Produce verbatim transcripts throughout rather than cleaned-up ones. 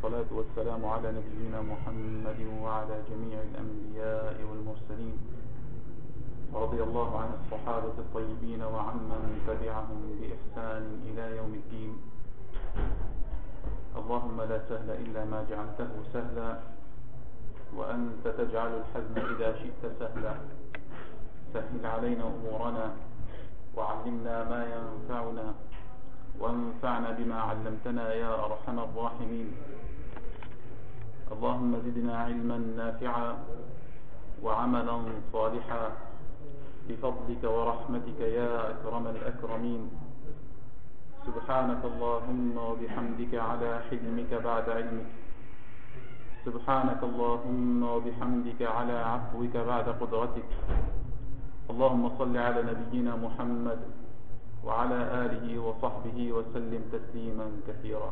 والصلاة والسلام على نبينا محمد وعلى جميع الأنبياء والمرسلين، ورضي الله عن الصحابة الطيبين وعمن تبعهم بإحسان إلى يوم الدين. اللهم لا سهل إلا ما جعلته سهلا، وأنت تجعل الحزن إذا شئت سهلا. سهل علينا أمورنا وعلمنا ما ينفعنا وانفعنا بما علمتنا يا أرحم الراحمين. اللهم زدنا علما نافعا وعملا صالحا بفضلك ورحمتك يا أكرم الأكرمين. سبحانك اللهم وبحمدك على حلمك بعد علمك، سبحانك اللهم وبحمدك على عفوك بعد قدرتك. اللهم صل على نبينا محمد وعلى آله وصحبه وسلم تسليما كثيرا.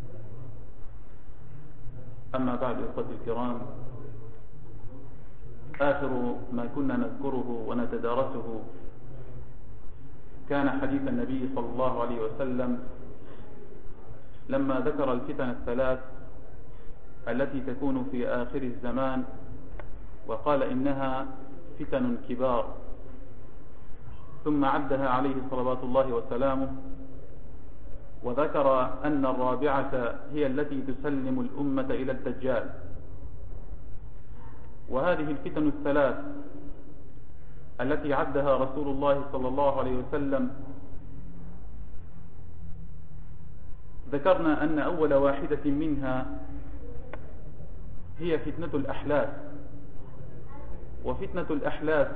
أما بعد، إخوتي الكرام، آخر ما كنا نذكره ونتدارسه كان حديث النبي صلى الله عليه وسلم لما ذكر الفتن الثلاث التي تكون في آخر الزمان، وقال إنها فتن كبار، ثم عدها عليه صلوات الله وسلامه، وذكر أن الرابعة هي التي تسلم الأمة إلى الدجال. وهذه الفتن الثلاث التي عدها رسول الله صلى الله عليه وسلم، ذكرنا أن أول واحدة منها هي فتنة الأحلاف. وفتنة الأحلاف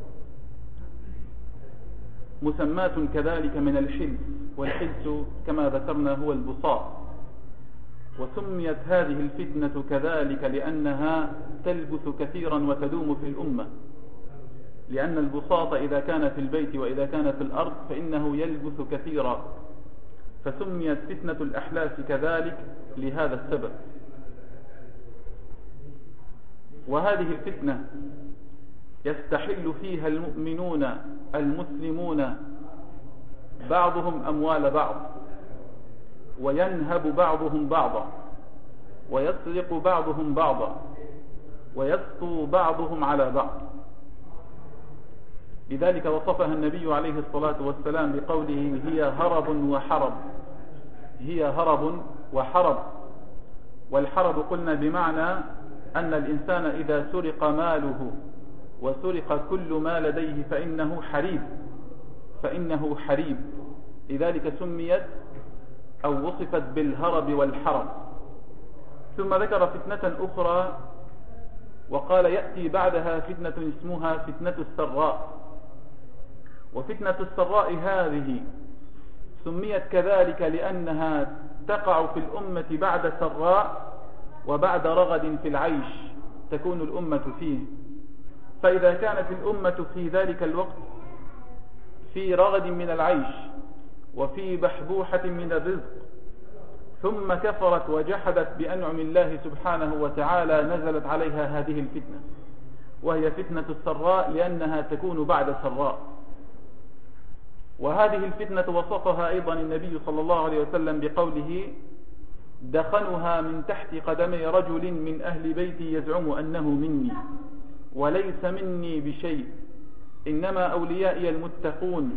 مسمات كذلك من الحلف، والحلف كما ذكرنا هو البساط. وسميت هذه الفتنة كذلك لأنها تلبث كثيرا وتدوم في الأمة، لأن البساط إذا كان في البيت وإذا كان في الأرض فإنه يلبث كثيرا، فسميت فتنة الأحلاف كذلك لهذا السبب. وهذه الفتنة يستحل فيها المؤمنون المسلمون بعضهم أموال بعض، وينهب بعضهم بعضا، ويسرق بعضهم بعضا، ويسطو بعضهم على بعض. لذلك وصفها النبي عليه الصلاة والسلام بقوله: هي هرب وحرب. هي هرب وحرب. والحرب قلنا بمعنى أن الإنسان إذا سرق ماله وسرق كل ما لديه فإنه حريب، فإنه حريب. لذلك سميت أو وصفت بالهرب والحرب. ثم ذكر فتنة أخرى وقال: يأتي بعدها فتنة اسمها فتنة السراء. وفتنة السراء هذه سميت كذلك لأنها تقع في الأمة بعد سراء وبعد رغد في العيش تكون الأمة فيه. فإذا كانت الأمة في ذلك الوقت في رغد من العيش وفي بحبوحة من الرزق، ثم كفرت وجحدت بأنعم الله سبحانه وتعالى، نزلت عليها هذه الفتنة، وهي فتنة السراء، لأنها تكون بعد سراء. وهذه الفتنة وصفها أيضا النبي صلى الله عليه وسلم بقوله: دخنها من تحت قدمي رجل من أهل بيتي يزعم أنه مني وليس مني بشيء، إنما أوليائي المتقون.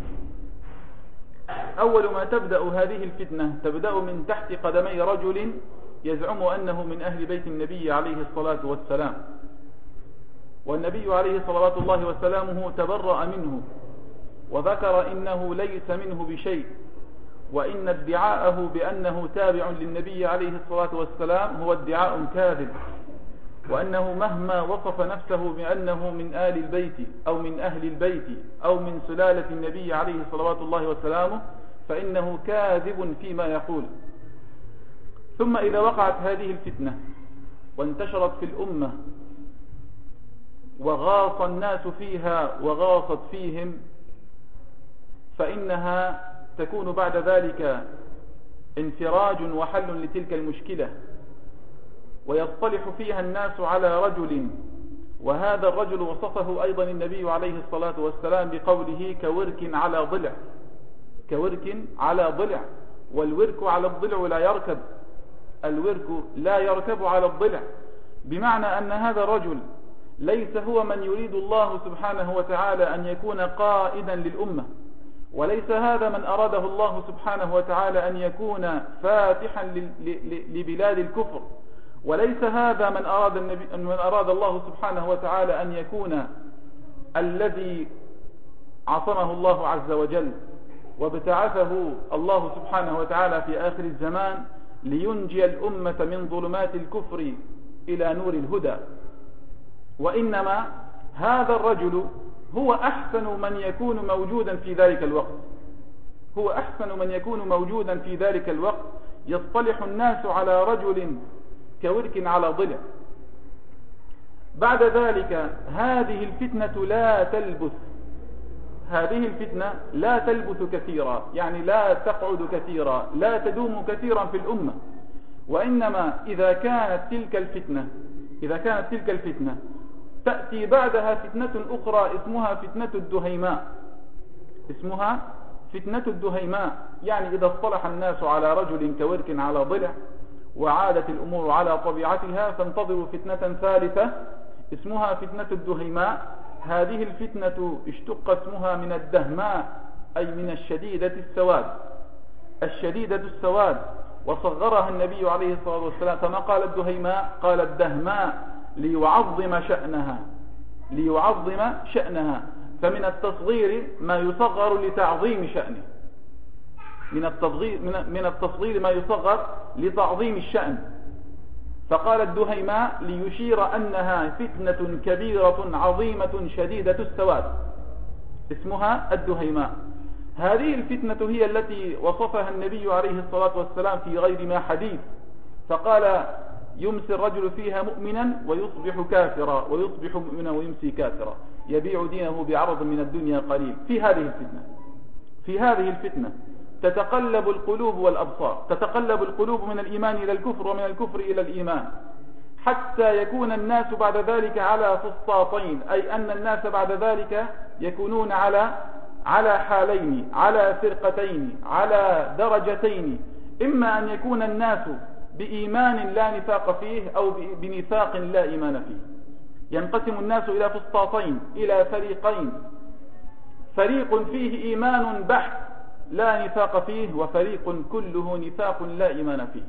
أول ما تبدأ هذه الفتنة تبدأ من تحت قدمي رجل يزعم أنه من أهل بيت النبي عليه الصلاة والسلام، والنبي عليه صلوات الله وسلامه تبرأ منه وذكر إنه ليس منه بشيء، وإن ادعاءه بأنه تابع للنبي عليه الصلاة والسلام هو ادعاء كاذب، وأنه مهما وصف نفسه بأنه من آل البيت أو من أهل البيت أو من سلالة النبي عليه صلوات الله وسلامه فإنه كاذب فيما يقول. ثم إذا وقعت هذه الفتنة وانتشرت في الأمة وغاص الناس فيها وغاصت فيهم، فإنها تكون بعد ذلك انفراج وحل لتلك المشكلة، ويصطلح فيها الناس على رجل، وهذا الرجل وصفه أيضا النبي عليه الصلاة والسلام بقوله: كورك على ضلع. كورك على ضلع، والورك على الضلع لا يركب، الورك لا يركب على الضلع، بمعنى أن هذا الرجل ليس هو من يريد الله سبحانه وتعالى أن يكون قائدا للأمة، وليس هذا من أراده الله سبحانه وتعالى أن يكون فاتحا لبلاد الكفر، وليس هذا من أراد, النبي من أراد الله سبحانه وتعالى أن يكون الذي عصمه الله عز وجل وابتعثه الله سبحانه وتعالى في آخر الزمان لينجي الأمة من ظلمات الكفر إلى نور الهدى. وإنما هذا الرجل هو أحسن من يكون موجودا في ذلك الوقت، هو أحسن من يكون موجودا في ذلك الوقت. يصطلح الناس على رجل كورك على ضلع. بعد ذلك هذه الفتنة لا تلبث هذه الفتنة لا تلبث كثيرا، يعني لا تقعد كثيرا، لا تدوم كثيرا في الأمة. وإنما إذا كانت تلك الفتنة إذا كانت تلك الفتنة تأتي بعدها فتنة أخرى اسمها فتنة الدهيماء اسمها فتنة الدهيماء يعني إذا اصطلح الناس على رجل كورك على ضلع وعادت الأمور على طبيعتها، فانتظروا فتنة ثالثة اسمها فتنة الدهيماء. هذه الفتنة اشتق اسمها من الدهماء، أي من الشديدة السواد الشديدة السواد وصغرها النبي عليه الصلاة والسلام، فما قال الدهيماء قال الدهماء ليعظم شأنها ليعظم شأنها فمن التصغير ما يصغر لتعظيم شأنه من التصغير, من التصغير ما يصغر لتعظيم الشأن. فقال الدهيماء ليشير أنها فتنة كبيرة عظيمة شديدة السواد اسمها الدهيماء. هذه الفتنة هي التي وصفها النبي عليه الصلاة والسلام في غير ما حديث، فقال يمسي الرجل فيها مؤمنا ويصبح كافرا ويصبح مؤمنا ويمسي كافرا يبيع دينه بعرض من الدنيا قليل. في هذه الفتنة في هذه الفتنة تتقلب القلوب والأبصار، تتقلب القلوب من الإيمان إلى الكفر ومن الكفر إلى الإيمان، حتى يكون الناس بعد ذلك على فسطاطين، أي أن الناس بعد ذلك يكونون على على حالين، على فرقتين، على درجتين. إما أن يكون الناس بإيمان لا نفاق فيه أو بنفاق لا إيمان فيه. ينقسم الناس إلى فسطاطين، إلى فريقين، فريق فيه إيمان بحت لا نفاق فيه، وفريق كله نفاق لا إيمان فيه.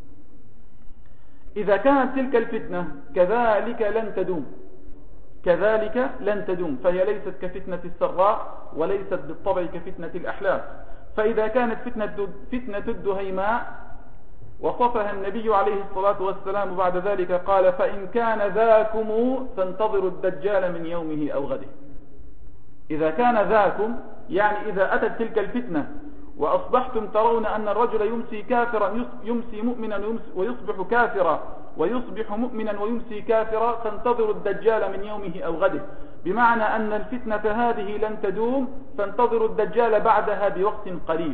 إذا كانت تلك الفتنة كذلك لن تدوم كذلك لن تدوم فهي ليست كفتنة السراء وليست بالطبع كفتنة الأحلاف. فإذا كانت فتنة فتنة الدهيماء وصفها النبي عليه الصلاة والسلام بعد ذلك قال فإن كان ذاكم فانتظروا الدجال من يومه أو غده. إذا كان ذاكم يعني إذا أتت تلك الفتنة وأصبحتم ترون أن الرجل يمسي كافرا يمسي مؤمنا ويصبح كافرا ويصبح مؤمنا ويمسي كافرا، فانتظروا الدجال من يومه أو غده، بمعنى أن الفتنة هذه لن تدوم، فانتظروا الدجال بعدها بوقت قريب.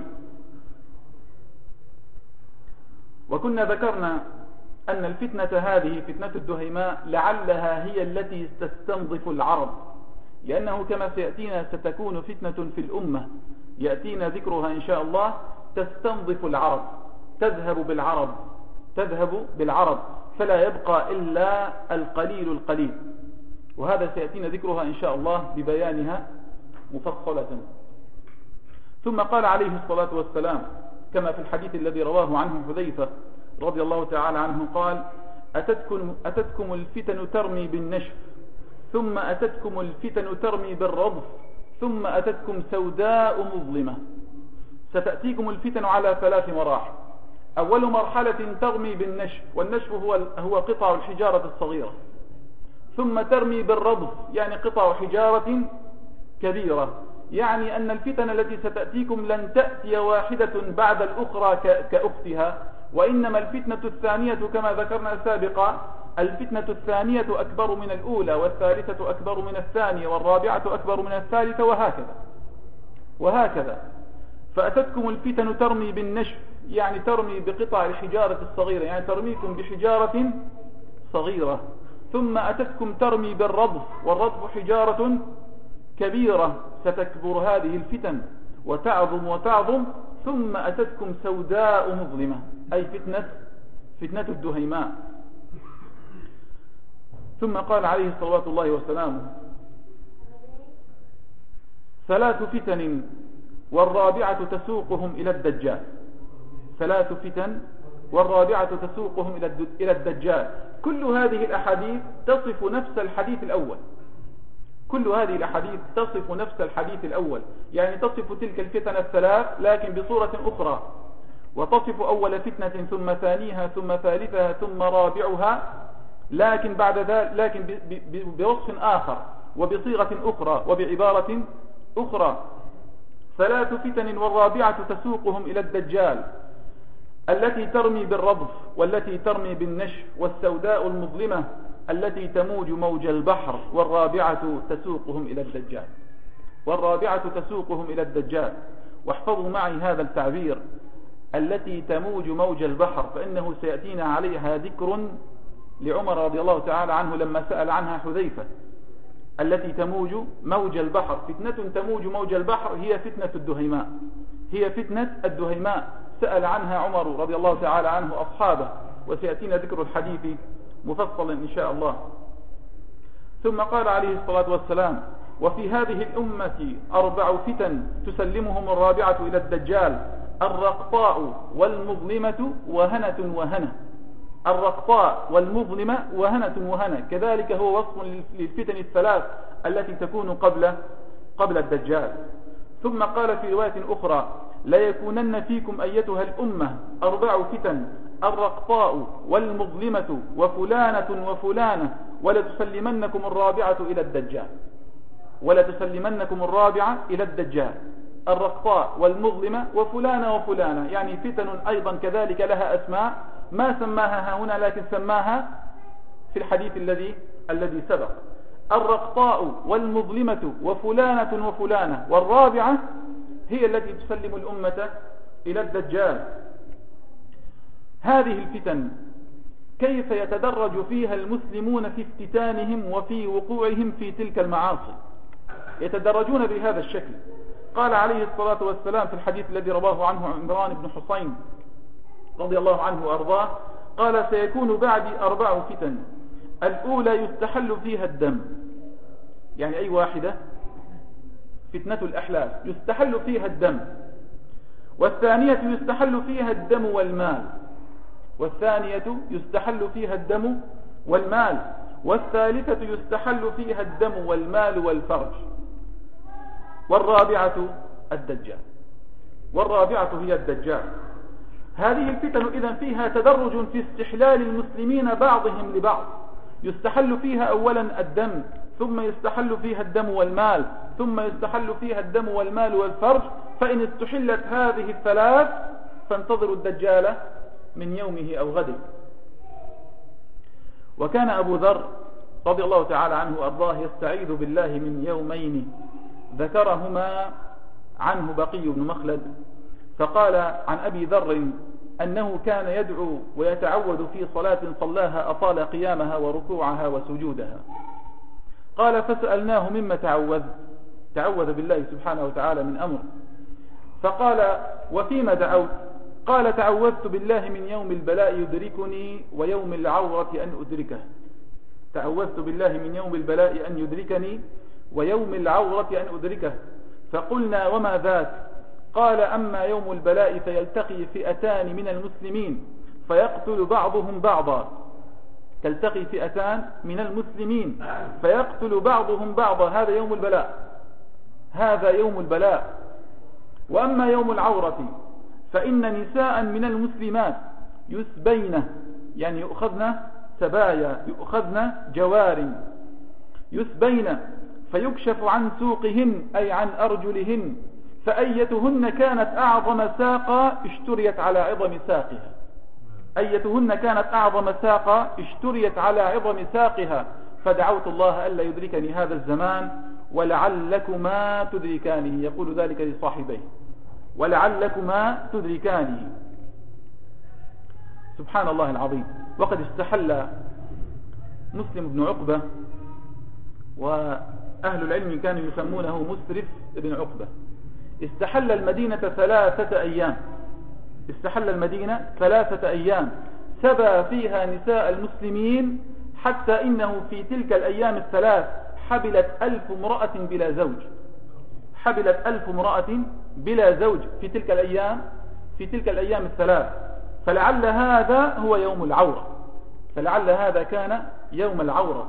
وكنا ذكرنا أن الفتنة هذه فتنة الدهيماء لعلها هي التي تستنظف العرب، لأنه كما سيأتينا ستكون فتنة في الأمة يأتينا ذكرها إن شاء الله تستنظف العرب، تذهب بالعرب تذهب بالعرب فلا يبقى إلا القليل القليل، وهذا سيأتينا ذكرها إن شاء الله ببيانها مفصلة. ثم قال عليه الصلاة والسلام كما في الحديث الذي رواه عنه حذيفة رضي الله تعالى عنه قال أتتكم, أتتكم الفتن ترمي بالنشف، ثم أتتكم الفتن ترمي بالرضف، ثم أتتكم سوداء مظلمة. ستأتيكم الفتن على ثلاث مراحل. أول مرحلة ترمي بالنشف، والنشف هو هو قطع الحجارة الصغيرة، ثم ترمي بالرضف يعني قطع حجارة كبيرة، يعني أن الفتن التي ستأتيكم لن تأتي واحدة بعد الأخرى كأختها، وإنما الفتنة الثانية كما ذكرنا سابقا الفتنة الثانية أكبر من الأولى، والثالثة أكبر من الثانية، والرابعة أكبر من الثالثة، وهكذا وهكذا. فأتتكم الفتن ترمي بالنشف يعني ترمي بقطع الحجارة الصغيرة، يعني ترميكم بحجارة صغيرة. ثم أتتكم ترمي بالرضف، والرضف حجارة كبيرة، ستكبر هذه الفتن وتعظم وتعظم. ثم أتتكم سوداء مظلمة أي فتنة فتنة الدهيماء. ثم قال عليه صلوات الله وسلامه: ثلاث فتن والرابعة تسوقهم إلى الدجال. ثلاث فتن والرابعة تسوقهم إلى الدجال. كل هذه الأحاديث تصف نفس الحديث الأول. كل هذه الأحاديث تصف نفس الحديث الأول، يعني تصف تلك الفتن الثلاث لكن بصورة أخرى، وتصف أول فتنة ثم ثانيها ثم ثالثها ثم رابعها، لكن بعد ذلك لكن بوصف آخر وبصيغة أخرى وبعبارة أخرى. ثلاث فتن والرابعة تسوقهم إلى الدجال، التي ترمي بالرضف والتي ترمي بالنشف، والسوداء المظلمة التي تموج موج البحر، والرابعة تسوقهم إلى الدجال. والرابعة تسوقهم إلى الدجال. واحفظوا معي هذا التعبير: التي تموج موج البحر، فإنه سيأتينا عليها ذكر لعمر رضي الله تعالى عنه لما سأل عنها حذيفة. التي تموج موج البحر، فتنة تموج موج البحر هي فتنة الدهيماء، هي فتنة الدهيماء. سأل عنها عمر رضي الله تعالى عنه أصحابه، وسيأتينا ذكر الحديث مفصلا إن شاء الله. ثم قال عليه الصلاة والسلام: وفي هذه الأمة أربع فتن تسلمهم الرابعة إلى الدجال: الرقطاء والمظلمة وهنة وهنة. الرقطاء والمظلمة وهنة وهنة، كذلك هو وصف للفتن الثلاث التي تكون قبل قبل الدجال. ثم قال في رواية أخرى: ليكونن فيكم أيتها الأمة أربع فتن: الرقطاء والمظلمة وفلانة وفلانة، ولتسلمنكم الرابعة إلى الدجال. ولتسلمنكم الرابعة إلى الدجال. الرقطاء والمظلمة وفلانة وفلانة، يعني فتن أيضا كذلك لها أسماء ما سماها هنا لكن سماها في الحديث الذي الذي سبق. الرقطاء والمظلمة وفلانة وفلانة، والرابعة هي التي تسلم الأمة إلى الدجال. هذه الفتن كيف يتدرج فيها المسلمون في افتتانهم وفي وقوعهم في تلك المعاصي؟ يتدرجون بهذا الشكل. قال عليه الصلاة والسلام في الحديث الذي رواه عنه عمران بن حسين رضي الله عنه وأرضاه، قال: سيكون بعدي أربع فتن: الأولى يستحل فيها الدم، يعني أي واحدة؟ فتنة الأحلاف، يستحل فيها الدم. والثانية يستحل فيها الدم والمال. والثانية يستحل فيها الدم والمال. والثالثة يستحل فيها الدم والمال والفرج. والرابعة الدجال. والرابعة هي الدجال. هذه الفتن إذن فيها تدرج في استحلال المسلمين بعضهم لبعض. يستحل فيها أولا الدم، ثم يستحل فيها الدم والمال، ثم يستحل فيها الدم والمال والفرج. فإن استحلت هذه الثلاث فانتظروا الدجال من يومه أو غده. وكان أبو ذر رضي الله تعالى عنه وأرضاه يستعيذ بالله من يومين ذكرهما عنه بقي بن مخلد، فقال عن أبي ذر أنه كان يدعو ويتعوذ في صلاة صلاها أطال قيامها وركوعها وسجودها. قال: فسألناه: مما تعوذ؟ تعوذ بالله سبحانه وتعالى من أمر. فقال: وفيما دعوت؟ قال: تعوذت بالله من يوم البلاء يدركني ويوم العورة أن أدركه. تعوذت بالله من يوم البلاء أن يدركني ويوم العورة أن أدركه. فقلنا: وما ذاك؟ قال: أما يوم البلاء فيلتقي فئتان من المسلمين فيقتل بعضهم بعضا. تلتقي فئتان من المسلمين فيقتل بعضهم بعضا، هذا يوم البلاء، هذا يوم البلاء. وأما يوم العورة فإن نساء من المسلمات يسبين، يعني يؤخذن سبايا، يؤخذن جوار، يسبين فيكشف عن سوقهن أي عن أرجلهن، فأيتهن كانت أعظم ساقا اشتريت على عظم ساقها. أيتهن كانت أعظم ساقا اشتريت على عظم ساقها. فدعوت الله ألا يدركني هذا الزمان ولعلكما تدركانه، يقول ذلك لصاحبيه، ولعلكما تدركانه. سبحان الله العظيم. وقد استحل مسلم بن عقبة، وأهل العلم كانوا يسمونه مسرف بن عقبة، استحل المدينة ثلاثة أيام. استحل المدينة ثلاثة أيام، سبى فيها نساء المسلمين، حتى إنه في تلك الأيام الثلاث حبلت ألف امرأة بلا زوج، حبلت ألف امرأة بلا زوج في تلك الأيام في تلك الأيام الثلاث. فلعل هذا هو يوم العورة، فلعل هذا كان يوم العورة.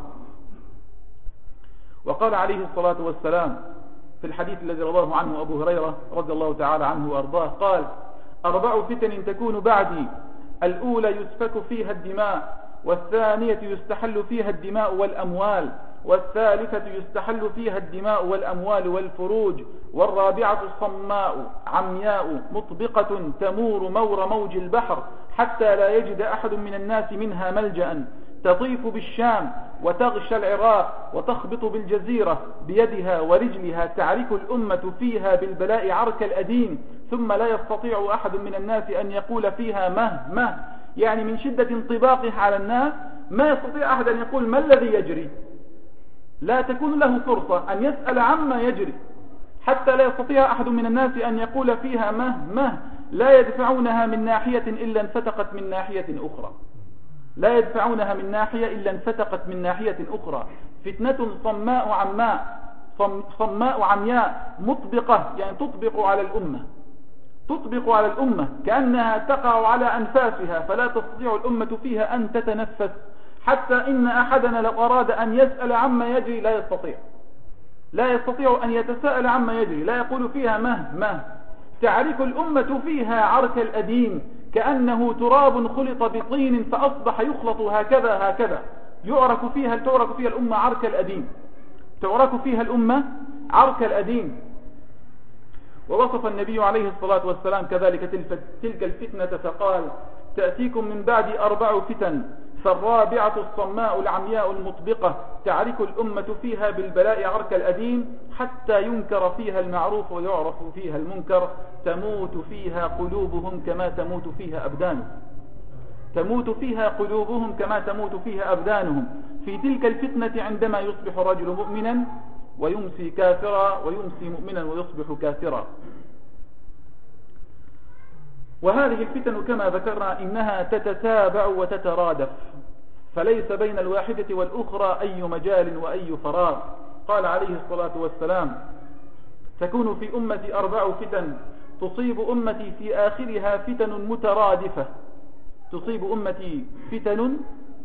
وقال عليه الصلاة والسلام في الحديث الذي رواه عنه أبو هريرة رضي الله تعالى عنه وأرضاه قال: أربع فتن تكون بعدي، الأولى يسفك فيها الدماء، والثانية يستحل فيها الدماء والأموال، والثالثة يستحل فيها الدماء والأموال والفروج، والرابعة صماء عمياء مطبقة تمور مور موج البحر حتى لا يجد أحد من الناس منها ملجأ، تطيف بالشام وتغشى العراق وتخبط بالجزيرة بيدها ورجلها، تعرك الأمة فيها بالبلاء عرك الأديم، ثم لا يستطيع أحد من الناس أن يقول فيها مه مه، يعني من شدة انطباقه على الناس ما يستطيع أحد أن يقول ما الذي يجري، لا تكون له فرصة أن يسأل عما يجري، حتى لا يستطيع أحد من الناس أن يقول فيها مه مه، لا يدفعونها من ناحية إلا انفتقت من ناحية أخرى، لا يدفعونها من ناحية إلا انفتقت من ناحية أخرى. فتنة صماء عماء صماء عمياء مطبقة، يعني تطبق على الأمة، تطبق على الأمة كأنها تقع على أنفاسها، فلا تستطيع الأمة فيها أن تتنفس، حتى إن أحدنا لو أراد أن يسأل عما يجري لا يستطيع، لا يستطيع أن يتساءل عما يجري، لا يقول فيها مه مه. تعرك الأمة فيها عرك الأديم، كأنه تراب خلط بطين فأصبح يخلط هكذا هكذا، يعرك فيها تعرك فيها الأمة عرك الأديم، تعرك فيها الأمة عرك الأديم. ووصف النبي عليه الصلاة والسلام كذلك تلك الفتنة فقال: تأتيكم من بعد أربع فتن، فالرابعة الصماء العمياء المطبقة، تعرك الأمة فيها بالبلاء عرك الأديم حتى ينكر فيها المعروف ويعرف فيها المنكر، تموت فيها قلوبهم كما تموت فيها أبدانهم، تموت فيها قلوبهم كما تموت فيها أبدانهم. في تلك الفتنة عندما يصبح الرجل مؤمنا ويمسي كافرا، ويمسي مؤمنا ويصبح كافرا. وهذه الفتن كما ذكرنا إنها تتتابع وتترادف، فليس بين الواحدة والأخرى أي مجال وأي فراغ. قال عليه الصلاة والسلام: تكون في أمتي أربع فتن تصيب أمتي في آخرها فتن مترادفة، تصيب أمتي فتن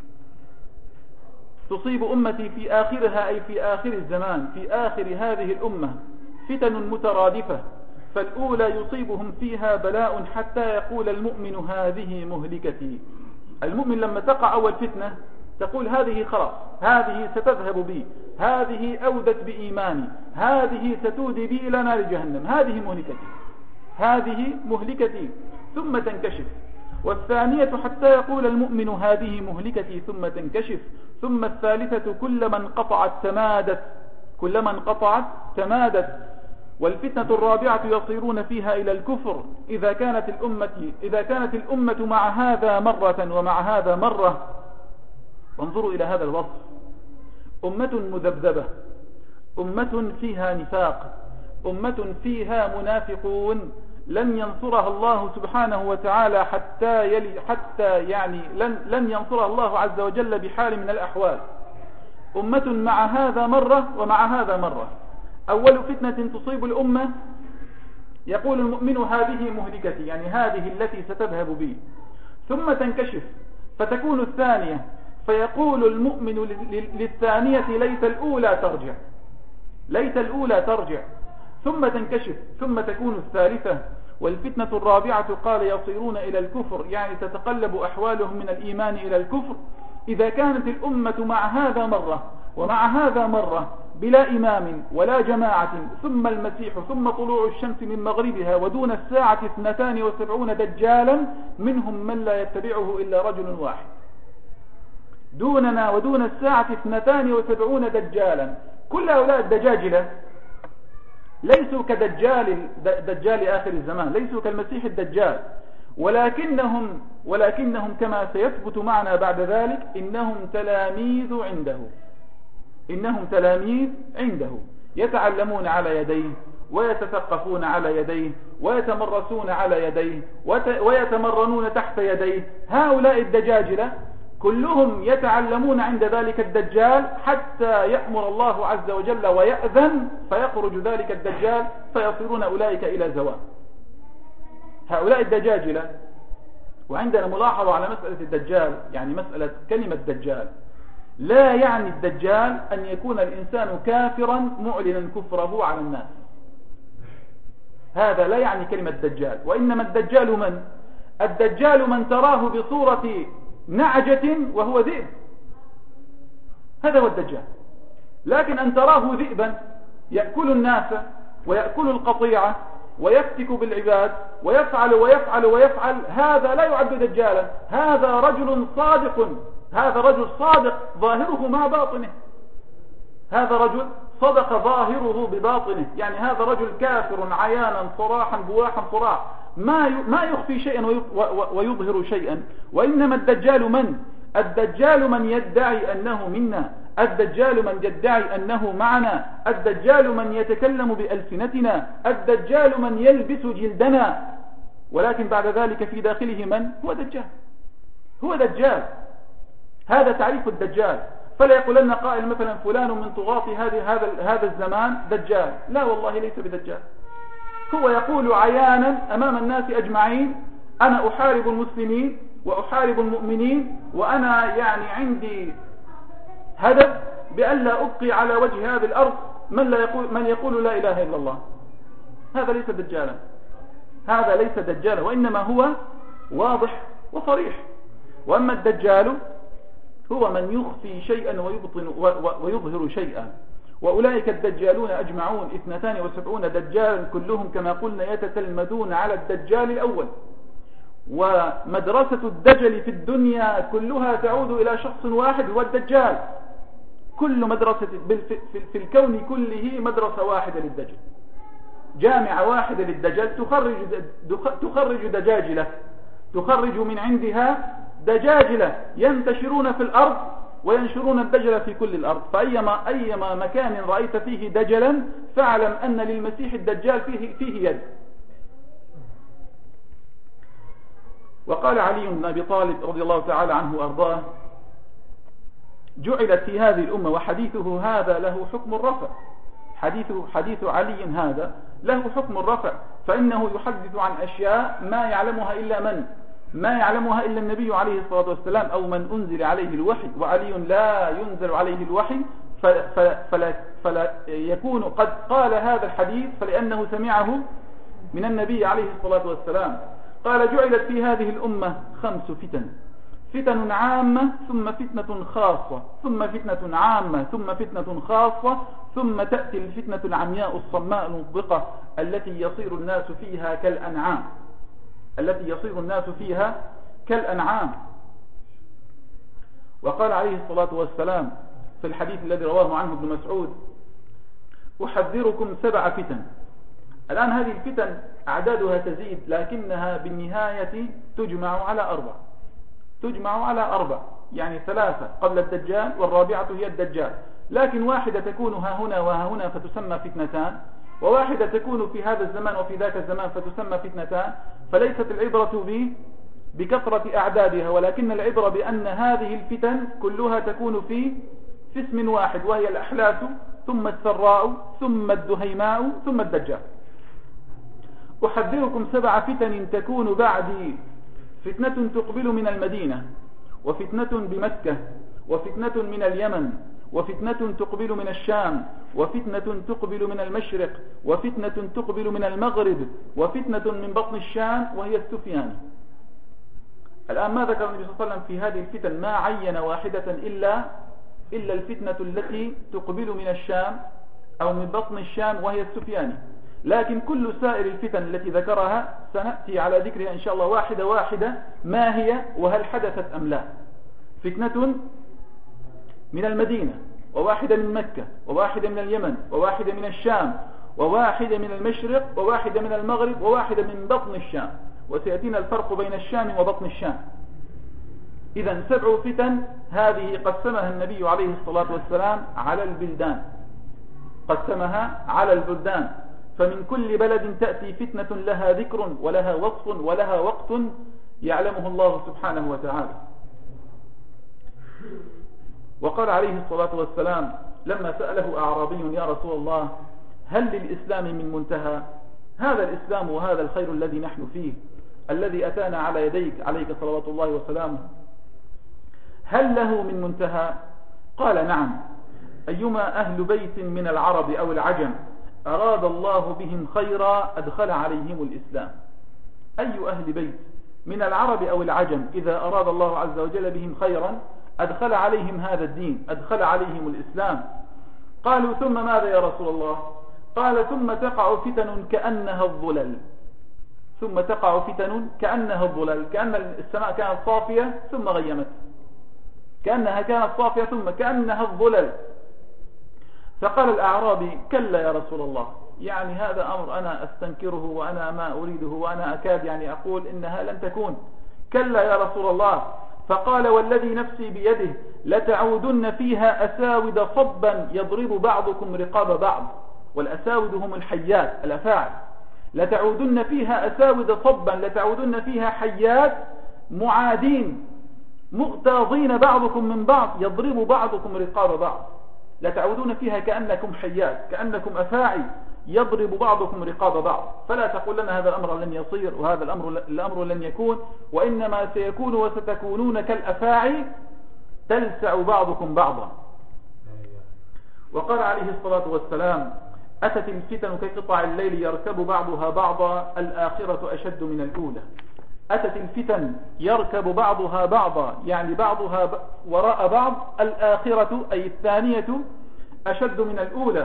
تصيب أمتي في آخرها أي في آخر الزمان، في آخر هذه الأمة فتن مترادفة، فالأولى يصيبهم فيها بلاء حتى يقول المؤمن هذه مهلكتي. المؤمن لما تقع أول فتنة تقول هذه خلاص، هذه ستذهب بي، هذه أودت بإيماني، هذه ستودي بي إلى نار جهنم، هذه مهلكتي، هذه مهلكتي، ثم تنكشف. والثانية حتى يقول المؤمن هذه مهلكتي ثم تنكشف. ثم الثالثة كلما انقطعت تمادت، كلما انقطعت تمادت. والفتنة الرابعة يصيرون فيها إلى الكفر إذا كانت الأمة إذا كانت الأمة مع هذا مرة ومع هذا مرة. وانظروا إلى هذا الوصف: أمة مذبذبة، أمة فيها نفاق، أمة فيها منافقون، لن ينصرها الله سبحانه وتعالى حتى يلي حتى يعني لن لن ينصرها الله عز وجل بحال من الأحوال. أمة مع هذا مرة ومع هذا مرة. أول فتنة تصيب الأمة يقول المؤمن هذه مهلكتي، يعني هذه التي ستذهب بي، ثم تنكشف فتكون الثانية، فيقول المؤمن للثانية ليت الأولى ترجع، ليت الأولى ترجع، ثم تنكشف، ثم تكون الثالثة. والفتنة الرابعة قال يصيرون إلى الكفر، يعني تتقلب أحوالهم من الإيمان إلى الكفر إذا كانت الأمة مع هذا مرة ومع هذا مرة بلا إمام ولا جماعة، ثم المسيح، ثم طلوع الشمس من مغربها، ودون الساعة اثنتان وسبعون دجالا منهم من لا يتبعه إلا رجل واحد. دوننا ودون الساعة اثنتان وسبعون دجالا. كل هؤلاء الدجاجلة ليسوا كدجال دجال آخر الزمان، ليسوا كالمسيح الدجال، ولكنهم ولكنهم كما سيثبت معنا بعد ذلك إنهم تلاميذ عنده، إنهم تلاميذ عنده، يتعلمون على يديه ويتثقفون على يديه ويتمرسون على يديه ويتمرنون تحت يديه. هؤلاء الدجاجلة كلهم يتعلمون عند ذلك الدجال حتى يأمر الله عز وجل ويأذن فيخرج ذلك الدجال فيصيرون أولئك إلى زوال. هؤلاء الدجاجلة. وعندنا ملاحظة على مسألة الدجال، يعني مسألة كلمة دجال، لا يعني الدجال أن يكون الإنسان كافرا معلنا كفره على الناس، هذا لا يعني كلمة دجال. وإنما الدجال من؟ الدجال من تراه بصورة نعجة وهو ذئب، هذا هو الدجال. لكن أن تراه ذئبا يأكل الناس ويأكل القطيعة ويفتك بالعباد ويفعل ويفعل ويفعل، هذا لا يعد دجالا، هذا رجل صادق، هذا رجل صادق ظاهره مع باطنه، هذا رجل صدق ظاهره بباطنه، يعني هذا رجل كافر عيانا صراحا بواحا صراح، ما ما يخفي شيئا ويظهر شيئا. وإنما الدجال من؟ الدجال من يدعي أنه منا، الدجال من يدعي أنه معنا، الدجال من يتكلم بألسنتنا، الدجال من يلبس جلدنا، ولكن بعد ذلك في داخله من؟ هو دجال، هو دجال. هذا تعريف الدجال. فلا يقولن قائل مثلا فلان من طغاة هذا هذا الزمان دجال، لا والله ليس بدجال. هو يقول عيانا أمام الناس أجمعين أنا أحارب المسلمين وأحارب المؤمنين، وأنا يعني عندي هدف بأن لا أبقي على وجه هذه الأرض من, لا يقول من يقول لا إله إلا الله. هذا ليس دجالا، هذا ليس دجالا، وإنما هو واضح وصريح. وأما الدجال هو من يخفي شيئا ويبطن ويظهر شيئا. وأولئك الدجالون أجمعون اثنتان وسبعون دجالا كلهم كما قلنا يتتلمذون على الدجال الأول. ومدرسة الدجل في الدنيا كلها تعود إلى شخص واحد هو الدجال. كل مدرسة في الكون كله مدرسة واحدة للدجل، جامعة واحدة للدجل، تخرج تخرج دجاجلة، تخرج من عندها دجاجلة ينتشرون في الأرض وينشرون الدجل في كل الأرض. فأيما أيما مكان رأيت فيه دجلا فاعلم أن للمسيح الدجال فيه, فيه يد. وقال علي بن أبي طالب رضي الله تعالى عنه وأرضاه: جعلت في هذه الأمة، وحديثه هذا له حكم الرفع، حديث حديث علي هذا له حكم الرفع، فإنه يحدث عن أشياء ما يعلمها إلا من ما يعلمها إلا النبي عليه الصلاة والسلام أو من أنزل عليه الوحي، وعلي لا ينزل عليه الوحي فلا, فلا يكون قد قال هذا الحديث فلأنه سمعه من النبي عليه الصلاة والسلام. قال: جعلت في هذه الأمة خمس فتن، فتن عامة ثم فتنة خاصة ثم فتنة عامة ثم فتنة خاصة ثم تأتي الفتنة العمياء الصماء المطبقة التي يصير الناس فيها كالأنعام التي يصير الناس فيها كالأنعام. وقال عليه الصلاة والسلام في الحديث الذي رواه عنه ابن مسعود: أحذركم سبع فتن. الآن هذه الفتن أعدادها تزيد، لكنها بالنهاية تجمع على أربع تجمع على أربع يعني ثلاثة قبل الدجال والرابعة هي الدجال، لكن واحدة تكون ها هنا وها هنا فتسمى فتنتان، وواحدة تكون في هذا الزمان وفي ذاك الزمان فتسمى فتنتان. فليست العبرة بكثرة أعدادها، ولكن العبرة بأن هذه الفتن كلها تكون في في اسم واحد، وهي الأحلاس ثم السراء ثم الدهيماء ثم الدجال. أحذركم سبع فتن تكون بعدي: فتنة تقبل من المدينة، وفتنة بمكة، وفتنة من اليمن، وفتنة تقبل من الشام، وفتنة تقبل من المشرق، وفتنة تقبل من المغرب، وفتنة من بطن الشام وهي السفيان. الآن ما ذكر النبي صلى الله عليه وسلم في هذه الفتن؟ ما عين واحدة إلا إلا الفتنة التي تقبل من الشام أو من بطن الشام وهي السفيان، لكن كل سائر الفتن التي ذكرها سنأتي على ذكرها إن شاء الله واحدة واحدة ما هي وهل حدثت أم لا. فتنة من المدينة، وواحدة من مكة، وواحدة من اليمن، وواحدة من الشام، وواحدة من المشرق، وواحدة من المغرب، وواحدة من بطن الشام، وسيأتينا الفرق بين الشام وبطن الشام. إذن سبع فتن هذه قسمها النبي عليه الصلاة والسلام على البلدان، قسمها على البلدان، فمن كل بلد تأتي فتنة لها ذكر ولها وصف ولها وقت يعلمه الله سبحانه وتعالى. وقال عليه الصلاة والسلام لما سأله أعرابي يا رسول الله هل للإسلام من منتهى؟ هذا الإسلام وهذا الخير الذي نحن فيه الذي أتانا على يديك عليك صلوات الله وسلامه هل له من منتهى؟ قال نعم. أيما أهل بيت من العرب أو العجم أراد الله بهم خيرا أدخل عليهم الإسلام. أي أهل بيت من العرب أو العجم إذا أراد الله عز وجل بهم خيرا أدخل عليهم هذا الدين، أدخل عليهم الإسلام. قالوا ثم ماذا يا رسول الله؟ قال ثم تقع فتن كأنها الظلل، ثم تقع فتن كأنها الظلل، كأن السماء كانت صافية ثم غيمت، كأنها كانت صافية ثم كأنها الظلل. فقال الأعرابي كلا يا رسول الله، يعني هذا أمر أنا أستنكره وأنا ما أريده وأنا أكاد يعني أقول إنها لن تكون. كلا يا رسول الله. فقال والذي نفسي بيده لتعودن فيها أساود صبا يضرب بعضكم رقاب بعض، والأساود هم الحيات الأفاعل. لتعودن فيها أساود صبا، لتعودن فيها حيات معادين مغتاظين بعضكم من بعض يضرب بعضكم رقاب بعض. لتعودون فيها كأنكم حيات، كأنكم أفاعي يضرب بعضكم رقاب بعض. فلا تقول لنا هذا الأمر لن يصير وهذا الأمر, الأمر لن يكون، وإنما سيكون وستكونون كالأفاعي تلسع بعضكم بعضا. وقال عليه الصلاة والسلام أتت الفتن كقطع الليل يركب بعضها بعضا الآخرة أشد من الأولى. أتت الفتن يركب بعضها بعضا، يعني بعضها وراء بعض، الآخرة أي الثانية أشد من الأولى.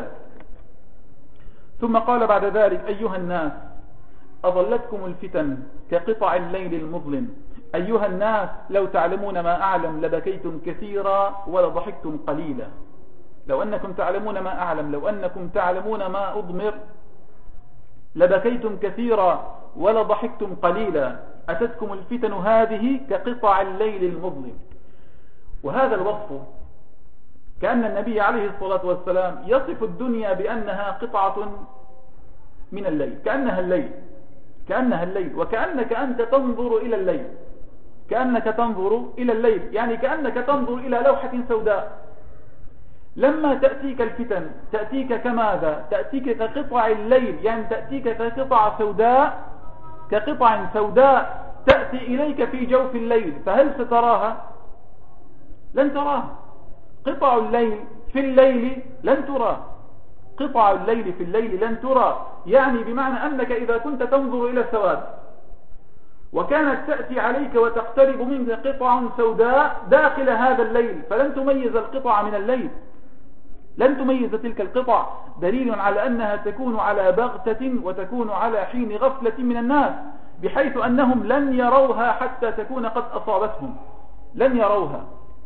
ثم قال بعد ذلك أيها الناس أضلتكم الفتن كقطع الليل المظلم. أيها الناس لو تعلمون ما أعلم لبكيتم كثيرا ولضحكتم قليلا. لو أنكم تعلمون ما أعلم، لو أنكم تعلمون ما أضمر لبكيتم كثيرا ولضحكتم قليلا. أتتكم الفتن هذه كقطع الليل المظلم. وهذا الوصف كأن النبي عليه الصلاة والسلام يصف الدنيا بأنها قطعة من الليل، كأنها الليل، كأنها الليل، وكأنك أنت تنظر إلى الليل، كأنك تنظر إلى الليل، يعني كأنك تنظر إلى لوحة سوداء. لما تأتيك الفتن تأتيك كماذا؟ تأتيك كقطع الليل، يعني تأتيك كقطع سوداء، كقطع سوداء تأتي إليك في جوف الليل، فهل ستراها؟ لن تراها. قطع الليل في الليل لن ترى، قطع الليل في الليل لن ترى، يعني بمعنى أنك إذا كنت تنظر إلى السواد وكانت تأتي عليك وتقترب منك قطع سوداء داخل هذا الليل، فلن تميز القطع من الليل، لن تميز تلك القطع، دليل على أنها تكون على بغتة وتكون على حين غفلة من الناس، بحيث أنهم لن يروها حتى تكون قد أصابتهم، لن يروها.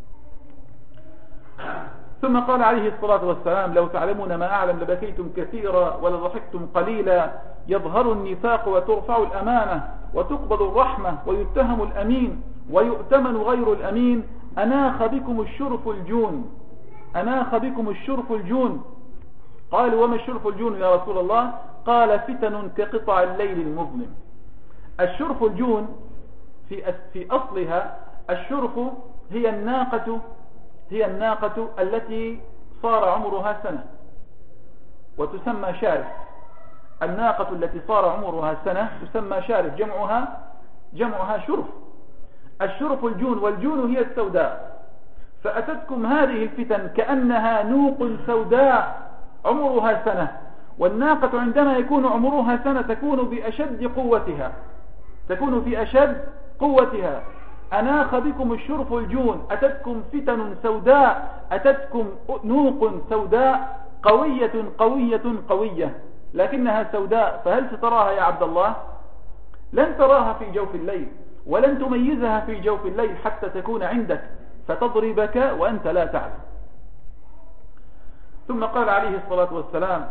ثم قال عليه الصلاة والسلام لو تعلمون ما أعلم لبكيتم كثيرا ولضحكتم قليلا. يظهر النفاق وترفع الأمانة وتقبض الرحمة ويتهم الأمين ويؤتمن غير الأمين. أناخ بكم الشرف الجون، أناخ بكم الشرف الجون. قال وما الشرف الجون يا رسول الله؟ قال فتن كقطع الليل المظلم. الشرف الجون في في أصلها الشرف هي الناقة، هي الناقة التي صار عمرها سنة وتسمى شارف. الناقة التي صار عمرها سنة تسمى شارف، جمعها جمعها شرف. الشرف الجون، والجون هي السوداء. فأتتكم هذه الفتن كأنها نوق سوداء عمرها سنة، والناقة عندما يكون عمرها سنة تكون بأشد قوتها، تكون في أشد قوتها. أناخ بكم الشرف الجون. أتتكم فتن سوداء، أتتكم نوق سوداء قوية قوية قوية، لكنها سوداء، فهل ستراها يا عبد الله؟ لن تراها في جوف الليل، ولن تميزها في جوف الليل حتى تكون عندك فتضربك وأنت لا تعلم. ثم قال عليه الصلاة والسلام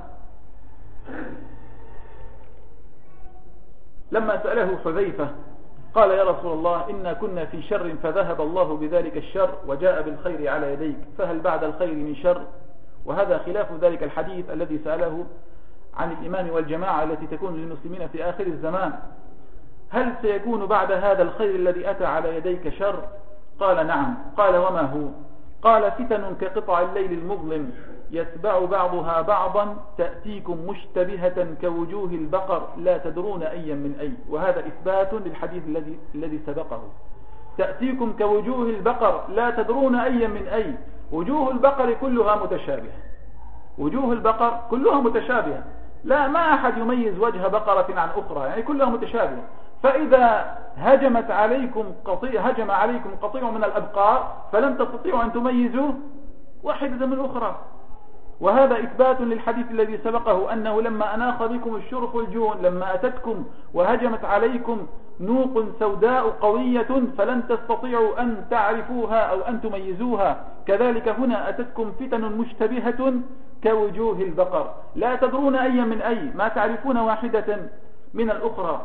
لما سأله حذيفة قال يا رسول الله إنا كنا في شر فذهب الله بذلك الشر وجاء بالخير على يديك، فهل بعد الخير من شر؟ وهذا خلاف ذلك الحديث الذي سأله عن الإمام والجماعة التي تكون للمسلمين في آخر الزمان، هل سيكون بعد هذا الخير الذي أتى على يديك شر؟ قال نعم. قال وما هو؟ قال فتن كقطع الليل المظلم يتبع بعضها بعضا تأتيكم مشتبهة كوجوه البقر لا تدرون أيا من أي. وهذا إثبات للحديث الذي الذي سبقه. تأتيكم كوجوه البقر لا تدرون أيا من أي. وجوه البقر كلها متشابهة، وجوه البقر كلها متشابهة، لا ما أحد يميز وجه بقرة عن أخرى، يعني كلها متشابهة. فإذا هجمت عليكم قطيع هجم عليكم قطيع من الأبقار فلن تستطيعوا أن تميزوا واحدة من الأخرى. وهذا إثبات للحديث الذي سبقه أنه لما أناخ بكم الشرف الجون، لما أتتكم وهجمت عليكم نوق سوداء قوية فلن تستطيعوا أن تعرفوها أو أن تميزوها، كذلك هنا أتتكم فتن مشتبهة كوجوه البقر لا تدرون أي من أي، ما تعرفون واحدة من الأخرى.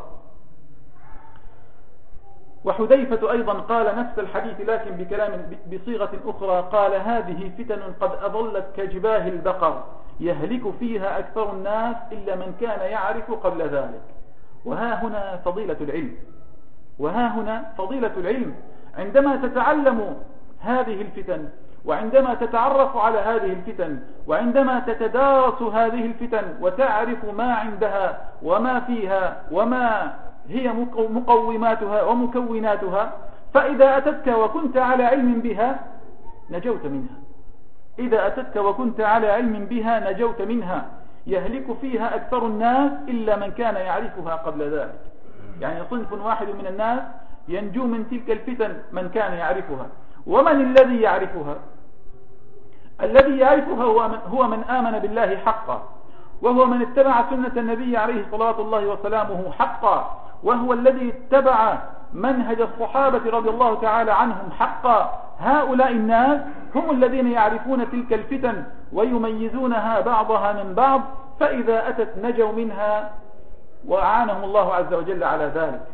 وحذيفة أيضا قال نفس الحديث لكن بكلام بصيغة أخرى، قال هذه فتن قد أضلت كجباه البقر يهلك فيها أكثر الناس إلا من كان يعرف قبل ذلك. وها هنا فضيلة العلم، وها هنا فضيلة العلم عندما تتعلم هذه الفتن، وعندما تتعرف على هذه الفتن، وعندما تتدارس هذه الفتن وتعرف ما عندها وما فيها وما هي مقوماتها ومكوناتها، فإذا أتتك وكنت على علم بها نجوت منها. إذا أتتك وكنت على علم بها نجوت منها. يهلك فيها أكثر الناس إلا من كان يعرفها قبل ذلك. يعني صنف واحد من الناس ينجو من تلك الفتن من كان يعرفها. ومن الذي يعرفها؟ الذي يعرفها هو من, هو من آمن بالله حقا، وهو من اتبع سنة النبي عليه صلاة الله وسلامه حقا، وهو الذي اتبع منهج الصحابة رضي الله تعالى عنهم حقا. هؤلاء الناس هم الذين يعرفون تلك الفتن ويميزونها بعضها من بعض، فإذا أتت نجوا منها وأعانهم الله عز وجل على ذلك.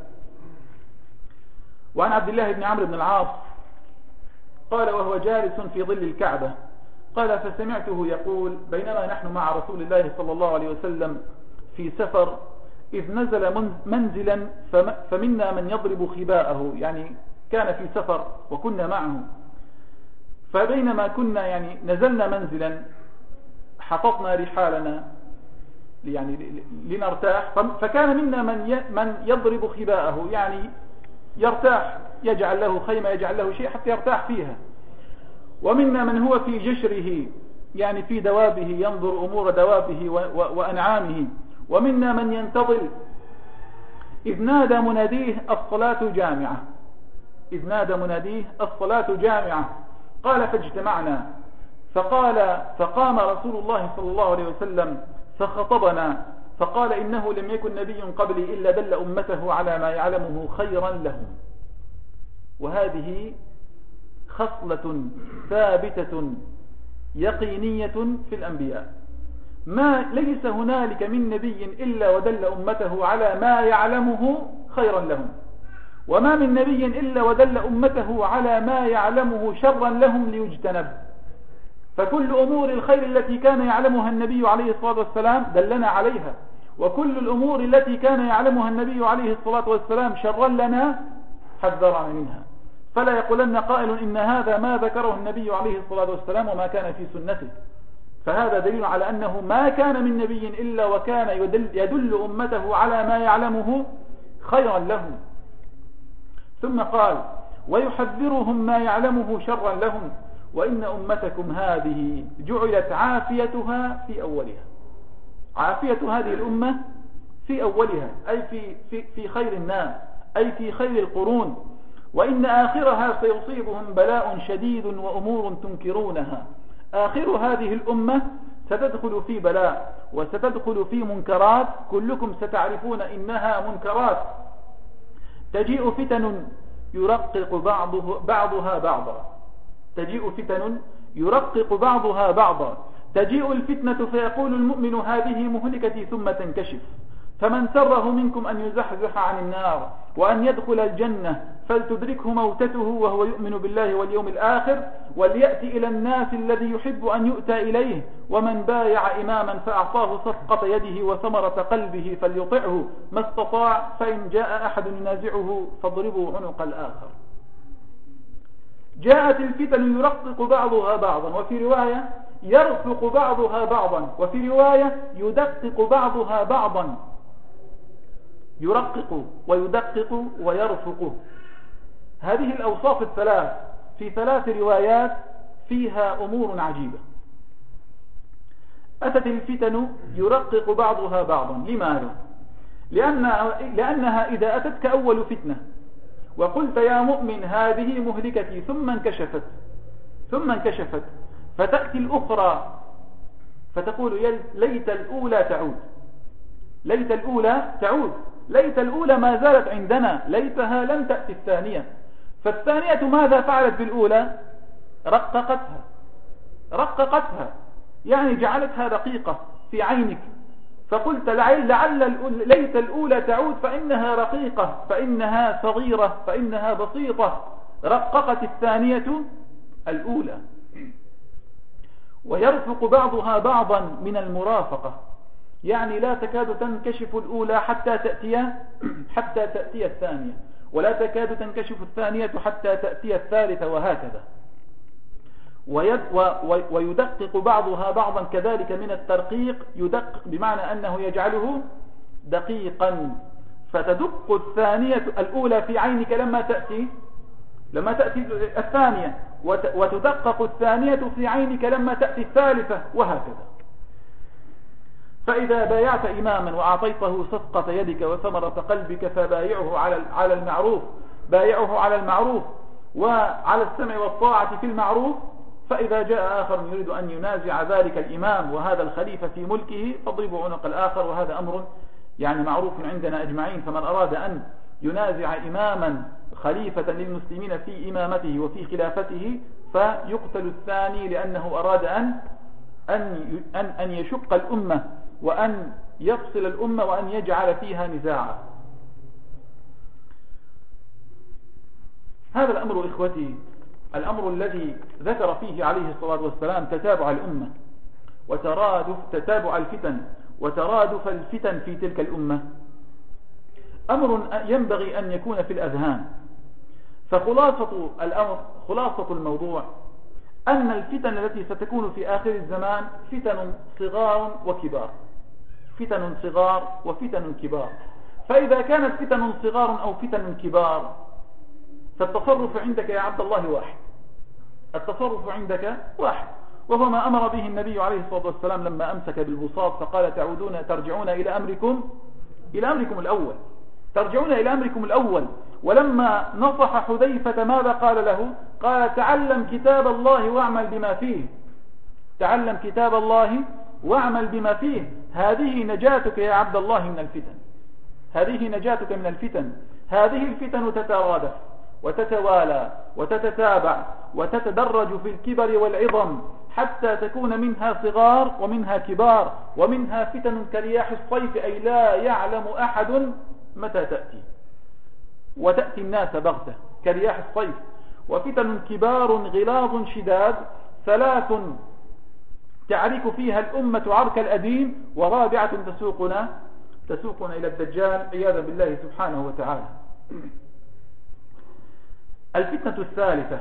وعن عبد الله بن عمرو بن العاص قال وهو جالس في ظل الكعبة، قال فسمعته يقول بينما نحن مع رسول الله صلى الله عليه وسلم في سفر إذ نزل منزلا فمنا من يضرب خباءه، يعني كان في سفر وكنا معه، فبينما كنا يعني نزلنا منزلا حططنا رحالنا يعني لنرتاح، فكان منا من من يضرب خباءه، يعني يرتاح، يجعل له خيمة، يجعل له شيء حتى يرتاح فيها. ومنا من هو في جشره، يعني في دوابه، ينظر أمور دوابه وأنعامه. ومنا من ينتظر إذ نادى مناديه الصلاة جامعة، إذ نادى مناديه الصلاة جامعة. قال فاجتمعنا، فقال فقام رسول الله صلى الله عليه وسلم فخطبنا فقال إنه لم يكن نبي قبلي إلا دل أمته على ما يعلمه خيرا لهم. وهذه خصلة ثابتة يقينية في الأنبياء، ما ليس هنالك من نبي إلا ودل أمته على ما يعلمه خيرا لهم، وما من نبي إلا ودل أمته على ما يعلمه شرا لهم ليجتنب. فكل أمور الخير التي كان يعلمها النبي عليه الصلاة والسلام دلنا عليها، وكل الأمور التي كان يعلمها النبي عليه الصلاة والسلام شرا لنا حذرنا منها. فلا يقولن قائل إن هذا ما ذكره النبي عليه الصلاة والسلام وما كان في سنته. فهذا دليل على أنه ما كان من نبي إلا وكان يدل, يدل أمته على ما يعلمه خيرا لهم. ثم قال ويحذرهم ما يعلمه شرا لهم، وإن أمتكم هذه جعلت عافيتها في أولها. عافية هذه الأمة في أولها، أي في, في, في خير الناس، أي في خير القرون. وإن آخرها سيصيبهم بلاء شديد وأمور تنكرونها. آخر هذه الأمة ستدخل في بلاء وستدخل في منكرات كلكم ستعرفون إنها منكرات. تجيء فتن يرقق بعضه بعضها بعضا، تجيء فتن يرقق بعضها بعضا. تجيء الفتنة فيقول المؤمن هذه مهلكتي ثم تنكشف. فمن سره منكم أن يزحزح عن النار وأن يدخل الجنة فلتدركه موتته وهو يؤمن بالله واليوم الآخر وليأتي إلى الناس الذي يحب أن يؤتى إليه، ومن بايع إماما فأعطاه صفقة يده وثمرة قلبه فليطعه ما استطاع، فإن جاء أحد ينازعه فاضربوا عنق الآخر. جاءت الفتن يرقق بعضها بعضا، وفي رواية يرفق بعضها بعضا، وفي رواية يدقق بعضها بعضا. يرقق ويدقق ويرفق، هذه الأوصاف الثلاث في ثلاث روايات فيها أمور عجيبة. أتت الفتن يرقق بعضها بعضا، لماذا؟ لأنها, لأنها إذا أتتك أول فتنة وقلت يا مؤمن هذه مهلكتي، ثم انكشفت ثم انكشفت فتأتي الأخرى فتقول ليت الأولى تعود، ليت الأولى تعود، ليت الأولى ما زالت عندنا، ليتها لم تأتي الثانية. فالثانية ماذا فعلت بالأولى؟ رققتها رققتها يعني جعلتها رقيقة في عينك، فقلت لعل, لعل ليت الأولى تعود فإنها رقيقة، فإنها صغيرة، فإنها بسيطة. رققت الثانية الأولى. ويرفق بعضها بعضا من المرافقة، يعني لا تكاد تنكشف الأولى حتى تأتي حتى تأتي الثانية، ولا تكاد تنكشف الثانية حتى تأتي الثالثة، وهكذا. ويدقق بعضها بعضا كذلك من الترقيق، يدقق بمعنى أنه يجعله دقيقا، فتدق الثانية الأولى في عينك لما تأتي لما تأتي الثانية، وتدقق الثانية في عينك لما تأتي الثالثة، وهكذا. فإذا بايعت إماما وأعطيته صفقة يدك وثمرة قلبك فبايعه على المعروف، بايعه على المعروف وعلى السمع والطاعة في المعروف. فإذا جاء آخر يريد أن ينازع ذلك الإمام وهذا الخليفة في ملكه فاضربوا عنق الآخر، وهذا أمر يعني معروف عندنا أجمعين. فمن أراد أن ينازع إماما خليفة للمسلمين في إمامته وفي خلافته فيقتل الثاني، لأنه أراد أن أن أن أن يشق الأمة وأن يفصل الأمة وأن يجعل فيها نزاعا. هذا الأمر إخوتي الأمر الذي ذكر فيه عليه الصلاة والسلام تتابع الأمة وترادف تتابع الفتن وترادف الفتن في تلك الأمة، أمر ينبغي أن يكون في الأذهان. فخلاصة الأمر خلاصة الموضوع أن الفتن التي ستكون في آخر الزمان فتن صغار وكبار، فتن صغار وفتن كبار. فإذا كانت فتن صغار أو فتن كبار فالتصرف عندك يا عبد الله واحد، التصرف عندك واحد، وهو ما أمر به النبي عليه الصلاة والسلام لما أمسك بالبساط فقال تعودون ترجعون إلى أمركم إلى أمركم الأول، ترجعون إلى أمركم الأول. ولما نصح حذيفة ماذا قال له؟ قال تعلم كتاب الله واعمل بما فيه، تعلم كتاب الله واعمل بما فيه. هذه نجاتك يا عبد الله من الفتن، هذه نجاتك من الفتن. هذه الفتن تترادف وتتوالى وتتتابع وتتدرج في الكبر والعظم حتى تكون منها صغار ومنها كبار، ومنها فتن كرياح الصيف، أي لا يعلم أحد متى تأتي، وتأتي الناس بغتة كرياح الصيف. وفتن كبار غلاظ شداد، ثلاث تعرك فيها الأمة عرك الأديم، ورابعة تسوقنا تسوقنا إلى الدجال عياذا بالله سبحانه وتعالى. الفتنة الثالثة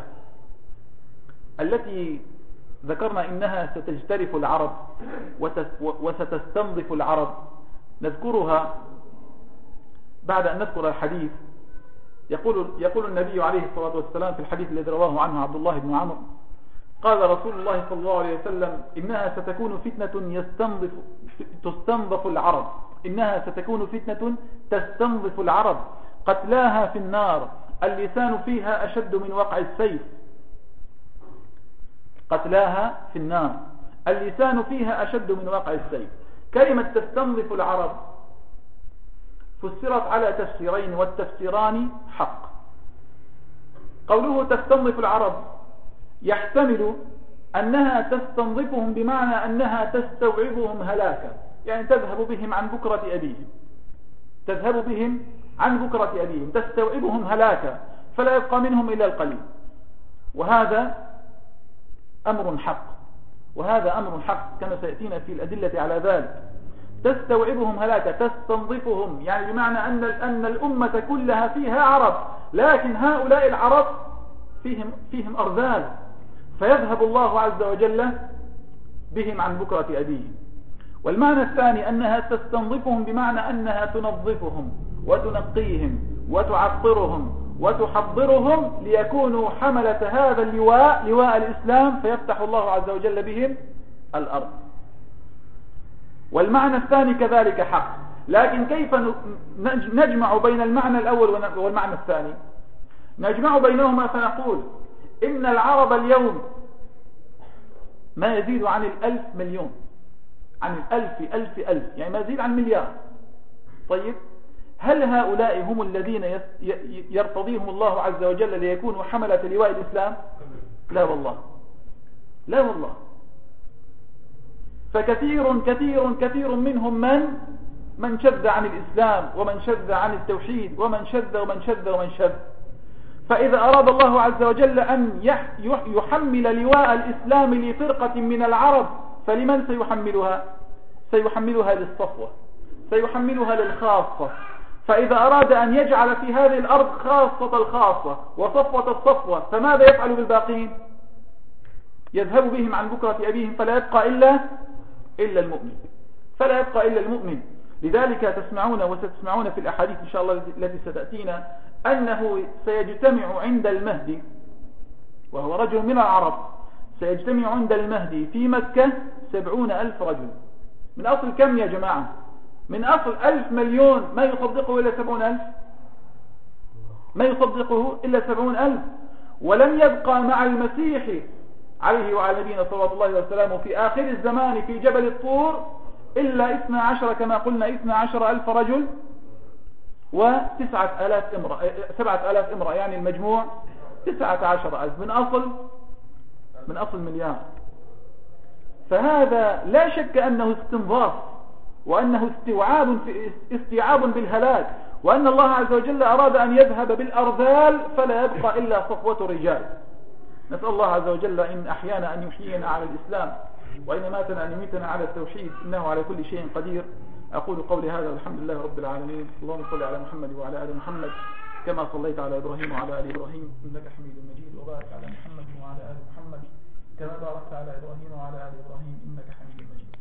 التي ذكرنا إنها ستجترف العرب وستستنظف العرب، نذكرها بعد أن نذكر الحديث. يقول, يقول النبي عليه الصلاة والسلام في الحديث الذي رواه عنه عبد الله بن عمرو قال رسول الله صلى الله عليه وسلم إنها ستكون فتنة يستنظف تستنظف العرب، إنها ستكون فتنة تستنظف العرب، قتلاها في النار، اللسان فيها أشد من وقع السيف، قتلاها في النار، اللسان فيها أشد من وقع السيف. كلمة تستنظف العرب فسرت على تفسيرين، والتفسيران حق. قوله تستنظف العرب يحتمل أنها تستنظفهم بمعنى أنها تستوعبهم هلاكا، يعني تذهب بهم عن بكرة أبيهم، تذهب بهم عن بكرة أبيهم، تستوعبهم هلاكا فلا يبقى منهم إلا القليل. وهذا أمر حق، وهذا أمر حق كما سيأتينا في الأدلة على ذلك. تستوعبهم هلاك، تستنظفهم، يعني بمعنى أن أن الأمة كلها فيها عرب، لكن هؤلاء العرب فيهم فيهم أرذال، فيذهب الله عز وجل بهم عن بكرة أبيهم. والمعنى الثاني أنها تستنظفهم بمعنى أنها تنظفهم وتنقيهم وتعطرهم وتحضرهم ليكونوا حملة هذا اللواء، لواء الإسلام، فيفتح الله عز وجل بهم الأرض. والمعنى الثاني كذلك حق، لكن كيف نجمع بين المعنى الأول والمعنى الثاني؟ نجمع بينهما فنقول إن العرب اليوم ما يزيد عن الألف مليون، عن الألف ألف ألف، يعني ما يزيد عن مليار. طيب، هل هؤلاء هم الذين يرتضيهم الله عز وجل ليكونوا حملة لواء الإسلام؟ لا والله، لا والله. فكثير كثير كثير منهم من من شذ عن الإسلام، ومن شذ عن التوحيد، ومن شذ ومن شذ ومن شذ. فإذا أراد الله عز وجل أن يحمل لواء الإسلام لفرقة من العرب، فلمن سيحملها؟ سيحملها للصفوة، سيحملها للخاصة. فإذا أراد أن يجعل في هذه الأرض خاصة الخاصة وصفوة الصفوة، فماذا يفعل بالباقين؟ يذهب بهم عن بكرة أبيهم، فلا يبقى إلا إلا المؤمن، فلا يبقى إلا المؤمن. لذلك تسمعون وستسمعون في الأحاديث إن شاء الله التي ستأتينا أنه سيجتمع عند المهدي، وهو رجل من العرب، سيجتمع عند المهدي في مكة سبعون ألف رجل. من أصل كم يا جماعة؟ من أصل ألف مليون، ما يصدقه إلا سبعون ألف، ما يصدقه إلا سبعون ألف. ولم يبقى مع المسيح عليه وعلى نبينا صلى الله عليه وسلم في آخر الزمان في جبل الطور إلا اثنا عشر، كما قلنا اثنا عشر ألف رجل وتسعة آلاف امرأة، سبعة آلاف امرأة، يعني المجموع تسعة عشر ألف من أصل من أصل مليار. فهذا لا شك أنه استنظاف، وأنه استيعاب استيعاب بالهلاك، وأن الله عز وجل أراد أن يذهب بالأرذال فلا يبقى إلا صفوة الرجال. نسأل الله عز وجل إن أحيانا أن يحيينا على الإسلام، وإن ماتنا أن يميتنا على التوحيد، إنه على كل شيء قدير. أقول قولي هذا والحمد لله رب العالمين. اللهم صل على محمد وعلى آل محمد كما صليت على إبراهيم وعلى آل إبراهيم إنك حميد مجيد، وبارك على محمد وعلى آل محمد كما باركت على إبراهيم وعلى آل إبراهيم إنك حميد مجيد.